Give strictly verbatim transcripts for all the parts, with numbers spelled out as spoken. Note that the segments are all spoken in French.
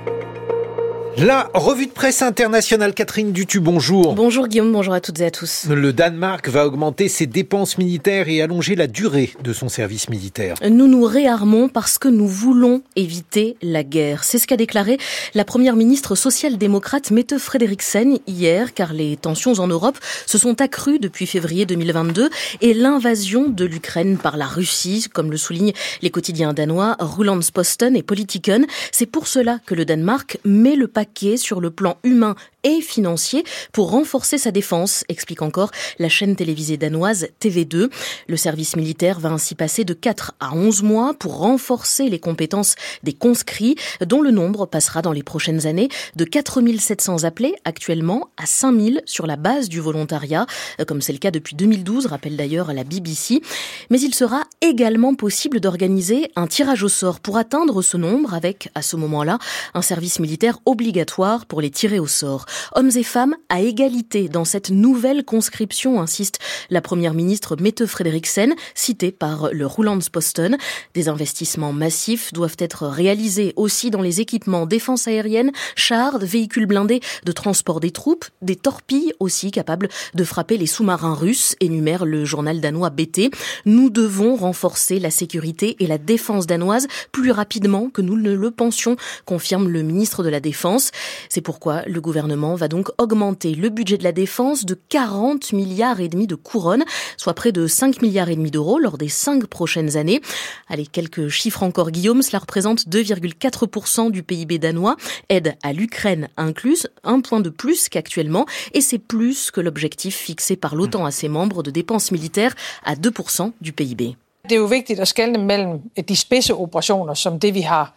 La revue de presse internationale, Catherine Dutu, bonjour. Bonjour Guillaume, bonjour à toutes et à tous. Le Danemark va augmenter ses dépenses militaires et allonger la durée de son service militaire. Nous nous réarmons parce que nous voulons éviter la guerre. C'est ce qu'a déclaré la première ministre social-démocrate Mette Frederiksen hier, car les tensions en Europe se sont accrues depuis février deux mille vingt-deux et l'invasion de l'Ukraine par la Russie, comme le soulignent les quotidiens danois Jyllands-Posten et Politiken. C'est pour cela que le Danemark met le paquet sur le plan humain et financier pour renforcer sa défense, explique encore la chaîne télévisée danoise T V deux. Le service militaire va ainsi passer de quatre à onze mois pour renforcer les compétences des conscrits, dont le nombre passera dans les prochaines années de quatre mille sept cents appelés actuellement à cinq mille sur la base du volontariat, comme c'est le cas depuis deux mille douze, rappelle d'ailleurs la B B C. Mais il sera également possible d'organiser un tirage au sort pour atteindre ce nombre avec, à ce moment-là, un service militaire obligatoire pour les tirer au sort. Hommes et femmes à égalité dans cette nouvelle conscription, insiste la première ministre Mette Frederiksen, citée par le Jyllands-Posten. Des investissements massifs doivent être réalisés aussi dans les équipements défense aérienne, chars, véhicules blindés de transport des troupes, des torpilles aussi capables de frapper les sous-marins russes, énumère le journal danois B T. Nous devons renforcer la sécurité et la défense danoise plus rapidement que nous ne le pensions, confirme le ministre de la Défense. C'est pourquoi le gouvernement va donc augmenter le budget de la défense de quarante milliards et demi de couronnes, soit près de cinq milliards et demi d'euros lors des cinq prochaines années. Allez, quelques chiffres encore, Guillaume. Cela représente deux virgule quatre pour cent du P I B danois, aide à l'Ukraine incluse, un point de plus qu'actuellement, et c'est plus que l'objectif fixé par l'OTAN à ses membres de dépenses militaires à deux pour cent du P I B. Det er jo vigtigt at skelne mellem de spidse operationer, som det vi har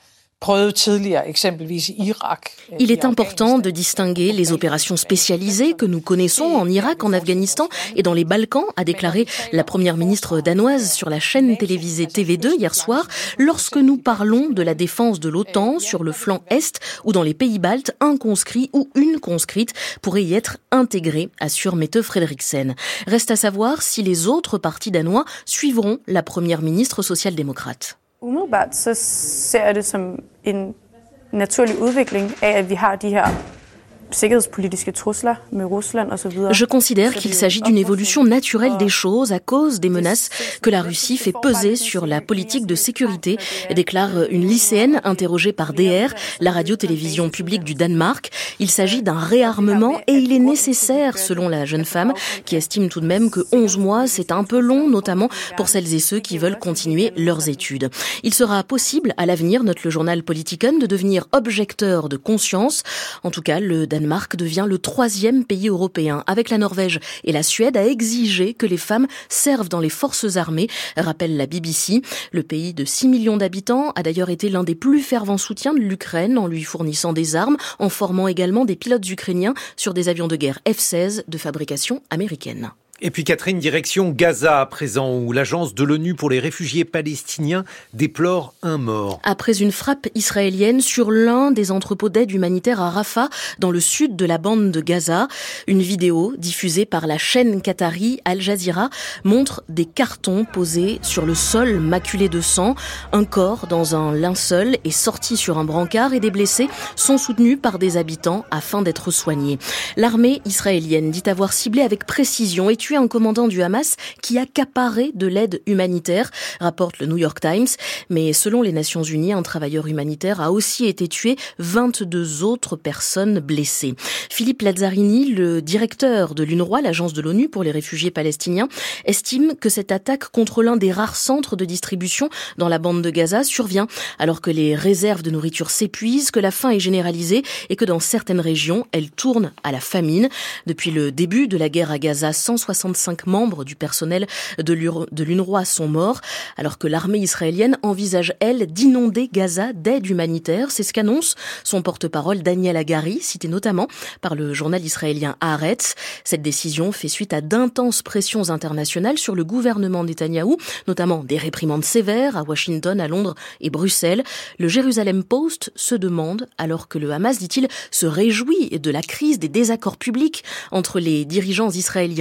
Il est important de distinguer les opérations spécialisées que nous connaissons en Irak, en Afghanistan et dans les Balkans, a déclaré la première ministre danoise sur la chaîne télévisée T V deux hier soir, lorsque nous parlons de la défense de l'OTAN sur le flanc Est ou dans les pays baltes, un conscrit ou une conscrite pourrait y être intégré, assure Mette Frederiksen. Reste à savoir si les autres partis danois suivront la première ministre social-démocrate. Umiddelbart så ser jeg det som en naturlig udvikling af, at vi har de her sikkerhedspolitiske trusler med Rusland og så videre. Je considère qu'il s'agit d'une évolution naturelle des choses à cause des menaces que la Russie fait peser sur la politique de sécurité, déclare une lycéenne interrogée par D R, la radio-télévision publique du Danemark. Il s'agit d'un réarmement et il est nécessaire, selon la jeune femme, qui estime tout de même que onze mois, c'est un peu long, notamment pour celles et ceux qui veulent continuer leurs études. Il sera possible à l'avenir, note le journal Politiken, de devenir objecteur de conscience. En tout cas, le Danemark Danemark devient le troisième pays européen, avec la Norvège et la Suède, à exiger que les femmes servent dans les forces armées, rappelle la B B C. Le pays de six millions d'habitants a d'ailleurs été l'un des plus fervents soutiens de l'Ukraine en lui fournissant des armes, en formant également des pilotes ukrainiens sur des avions de guerre F seize de fabrication américaine. Et puis Catherine, direction Gaza à présent, où l'agence de l'ONU pour les réfugiés palestiniens déplore un mort. Après une frappe israélienne sur l'un des entrepôts d'aide humanitaire à Rafah, dans le sud de la bande de Gaza, une vidéo diffusée par la chaîne qatari Al Jazeera montre des cartons posés sur le sol maculé de sang. Un corps dans un linceul est sorti sur un brancard et des blessés sont soutenus par des habitants afin d'être soignés. L'armée israélienne dit avoir ciblé avec précision et tué un commandant du Hamas qui accaparait de l'aide humanitaire, rapporte le New York Times. Mais selon les Nations Unies, un travailleur humanitaire a aussi été tué, vingt-deux autres personnes blessées. Philippe Lazzarini, le directeur de l'UNRWA, l'agence de l'ONU pour les réfugiés palestiniens, estime que cette attaque contre l'un des rares centres de distribution dans la bande de Gaza survient alors que les réserves de nourriture s'épuisent, que la faim est généralisée et que dans certaines régions, elle tourne à la famine. Depuis le début de la guerre à Gaza, cent soixante soixante-cinq membres du personnel de l'UNRWA sont morts, alors que l'armée israélienne envisage, elle, d'inonder Gaza d'aide humanitaire. C'est ce qu'annonce son porte-parole Daniel Hagari, cité notamment par le journal israélien Haaretz. Cette décision fait suite à d'intenses pressions internationales sur le gouvernement Netanyahou, notamment des réprimandes sévères à Washington, à Londres et Bruxelles. Le Jerusalem Post se demande, alors que le Hamas, dit-il, se réjouit de la crise des désaccords publics entre les dirigeants israéliens et américains,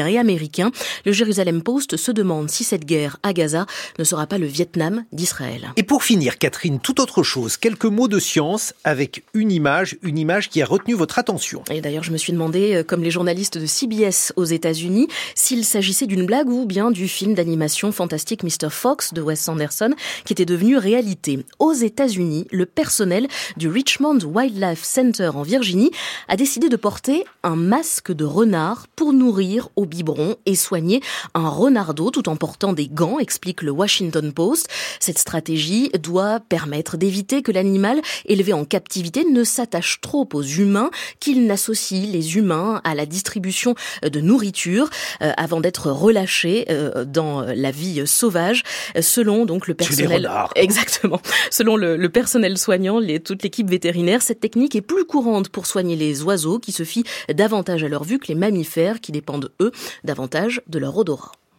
américains. Le Jerusalem Post se demande si cette guerre à Gaza ne sera pas le Vietnam d'Israël. Et pour finir, Catherine, tout autre chose, quelques mots de science avec une image, une image qui a retenu votre attention. Et d'ailleurs, je me suis demandé, comme les journalistes de C B S aux États-Unis, s'il s'agissait d'une blague ou bien du film d'animation fantastique mister Fox de Wes Anderson qui était devenu réalité. Aux États-Unis, le personnel du Richmond Wildlife Center en Virginie a décidé de porter un masque de renard pour nourrir au biberon et soigner un renardeau tout en portant des gants, explique le Washington Post. Cette stratégie doit permettre d'éviter que l'animal élevé en captivité ne s'attache trop aux humains, qu'il n'associe les humains à la distribution de nourriture euh, avant d'être relâché euh, dans la vie sauvage. Selon donc le personnel, exactement. Selon le, le personnel soignant, les, toute l'équipe vétérinaire, cette technique est plus courante pour soigner les oiseaux qui se fient davantage à leur vue que les mammifères qui dépendent eux davantage de leur odorat.